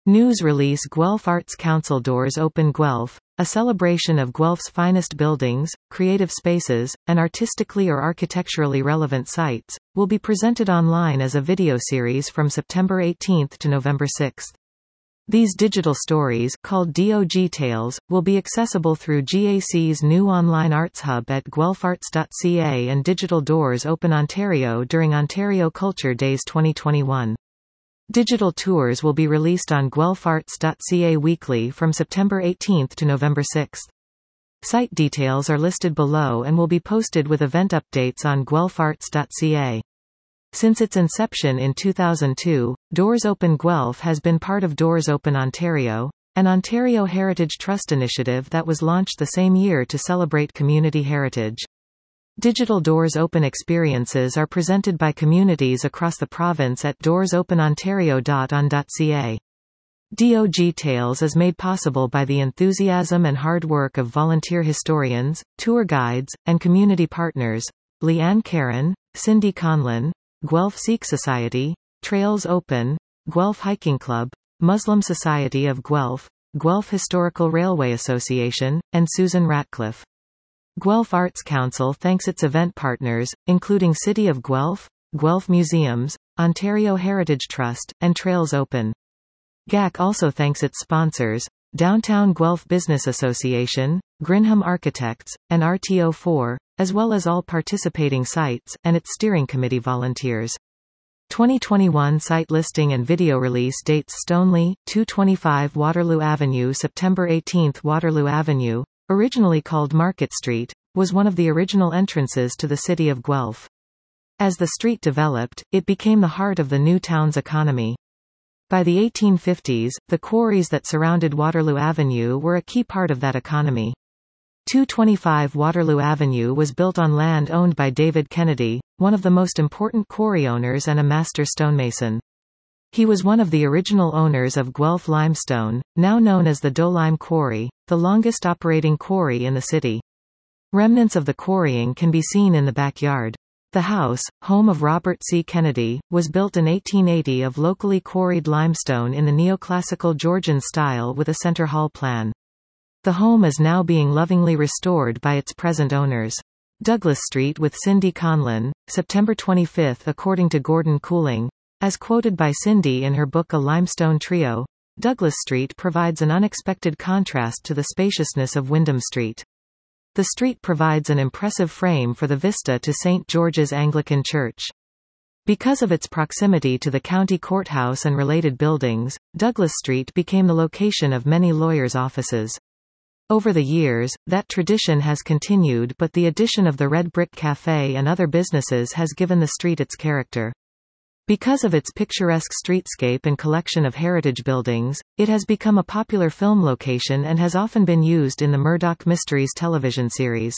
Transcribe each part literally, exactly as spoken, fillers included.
News release Guelph Arts Council Doors Open Guelph, a celebration of Guelph's finest buildings, creative spaces, and artistically or architecturally relevant sites, will be presented online as a video series from September eighteenth to November sixth. These digital stories, called D O G Tales, will be accessible through G A C's new online arts hub at guelph arts dot c a and Digital Doors Open Ontario during Ontario Culture Days twenty twenty-one. Digital tours will be released on guelph arts dot c a weekly from September eighteenth to November sixth. Site details are listed below and will be posted with event updates on guelph arts dot c a. Since its inception in two thousand two, Doors Open Guelph has been part of Doors Open Ontario, an Ontario Heritage Trust initiative that was launched the same year to celebrate community heritage. Digital Doors Open experiences are presented by communities across the province at doors open ontario dot on dot c a. D O G Tales is made possible by the enthusiasm and hard work of volunteer historians, tour guides, and community partners: Leanne Caron, Cindy Conlon, Guelph Sikh Society, Trails Open, Guelph Hiking Club, Muslim Society of Guelph, Guelph Historical Railway Association, and Susan Ratcliffe. Guelph Arts Council thanks its event partners, including City of Guelph, Guelph Museums, Ontario Heritage Trust, and Trails Open. G A C also thanks its sponsors, Downtown Guelph Business Association, Grinham Architects, and R T O four, as well as all participating sites, and its steering committee volunteers. twenty twenty-one site listing and video release dates: Stoneleigh, two twenty-five Waterloo Avenue. September eighteenth. Waterloo Avenue, originally called Market Street, was one of the original entrances to the city of Guelph. As the street developed, it became the heart of the new town's economy. By the eighteen fifties, the quarries that surrounded Waterloo Avenue were a key part of that economy. two twenty-five Waterloo Avenue was built on land owned by David Kennedy, one of the most important quarry owners and a master stonemason. He was one of the original owners of Guelph Limestone, now known as the Dolime Quarry, the longest operating quarry in the city. Remnants of the quarrying can be seen in the backyard. The house, home of Robert C. Kennedy, was built in eighteen eighty of locally quarried limestone in the neoclassical Georgian style with a center hall plan. The home is now being lovingly restored by its present owners. Douglas Street with Cindy Conlon, September twenty-fifth. According to Gordon Cooling, as quoted by Cindy in her book A Limestone Trio, Douglas Street provides an unexpected contrast to the spaciousness of Wyndham Street. The street provides an impressive frame for the vista to Saint George's Anglican Church. Because of its proximity to the county courthouse and related buildings, Douglas Street became the location of many lawyers' offices. Over the years, that tradition has continued, but the addition of the Red Brick Café and other businesses has given the street its character. Because of its picturesque streetscape and collection of heritage buildings, it has become a popular film location and has often been used in the Murdoch Mysteries television series.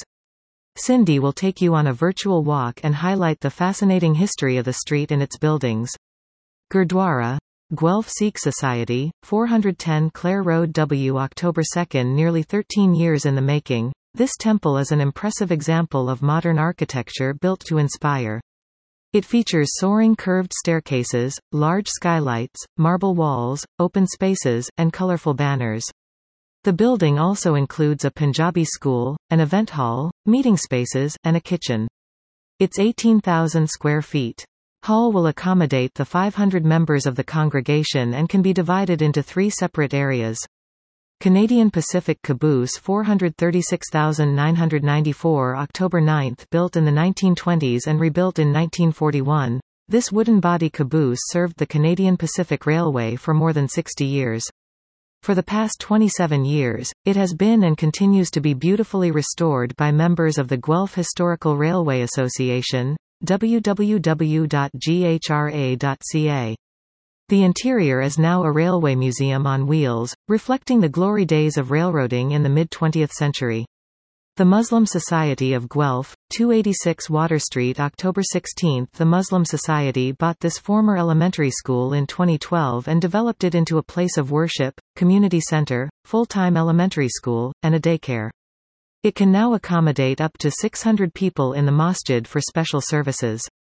Cindy will take you on a virtual walk and highlight the fascinating history of the street and its buildings. Gurdwara, Guelph Sikh Society, four ten Clare Road W. October second. Nearly thirteen years in the making, this temple is an impressive example of modern architecture built to inspire. It features soaring curved staircases, large skylights, marble walls, open spaces, and colorful banners. The building also includes a Punjabi school, an event hall, meeting spaces, and a kitchen. It's eighteen thousand square feet. Hall will accommodate the five hundred members of the congregation and can be divided into three separate areas. Canadian Pacific Caboose four thirty-six nine ninety-four October ninth. Built in the nineteen twenties and rebuilt in nineteen forty-one, this wooden body caboose served the Canadian Pacific Railway for more than sixty years. For the past twenty-seven years, it has been and continues to be beautifully restored by members of the Guelph Historical Railway Association, w w w dot g h r a dot c a. The interior is now a railway museum on wheels, reflecting the glory days of railroading in the mid-twentieth century. The Muslim Society of Guelph, two eighty-six Water Street. October sixteenth. The Muslim Society bought this former elementary school in twenty twelve and developed it into a place of worship, community center, full-time elementary school, and a daycare. It can now accommodate up to six hundred people in the masjid for special services.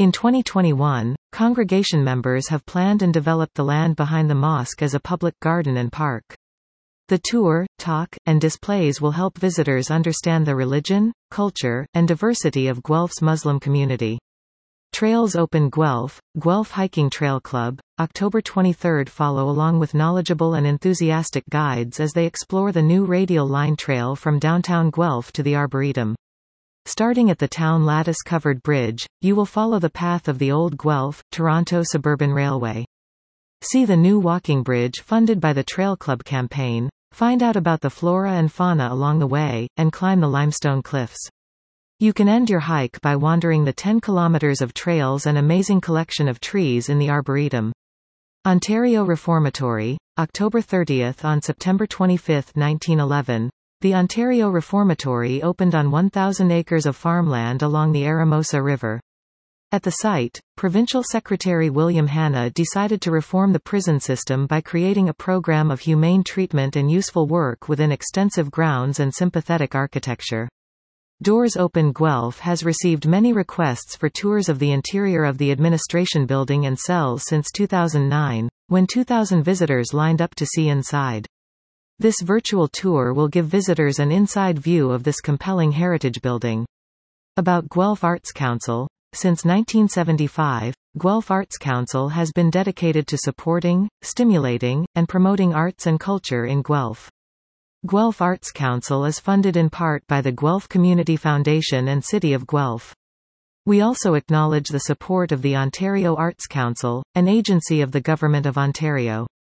In twenty twenty-one, congregation members have planned and developed the land behind the mosque as a public garden and park. The tour, talk, and displays will help visitors understand the religion, culture, and diversity of Guelph's Muslim community. Trails Open Guelph, Guelph Hiking Trail Club, October twenty-third. Follow along with knowledgeable and enthusiastic guides as they explore the new radial line trail from downtown Guelph to the Arboretum. Starting at the town lattice-covered bridge, you will follow the path of the old Guelph, Toronto Suburban Railway. See the new walking bridge funded by the Trail Club campaign, find out about the flora and fauna along the way, and climb the limestone cliffs. You can end your hike by wandering the ten kilometers of trails and amazing collection of trees in the Arboretum. Ontario Reformatory, October thirtieth. On September twenty-fifth, nineteen eleven, the Ontario Reformatory opened on one thousand acres of farmland along the Aramosa River. At the site, Provincial Secretary William Hanna decided to reform the prison system by creating a program of humane treatment and useful work within extensive grounds and sympathetic architecture. Doors Open Guelph has received many requests for tours of the interior of the administration building and cells since two thousand nine, when two thousand visitors lined up to see inside. This virtual tour will give visitors an inside view of this compelling heritage building. About Guelph Arts Council. Since nineteen seventy-five, Guelph Arts Council has been dedicated to supporting, stimulating, and promoting arts and culture in Guelph. Guelph Arts Council is funded in part by the Guelph Community Foundation and City of Guelph. We also acknowledge the support of the Ontario Arts Council, an agency of the Government of Ontario.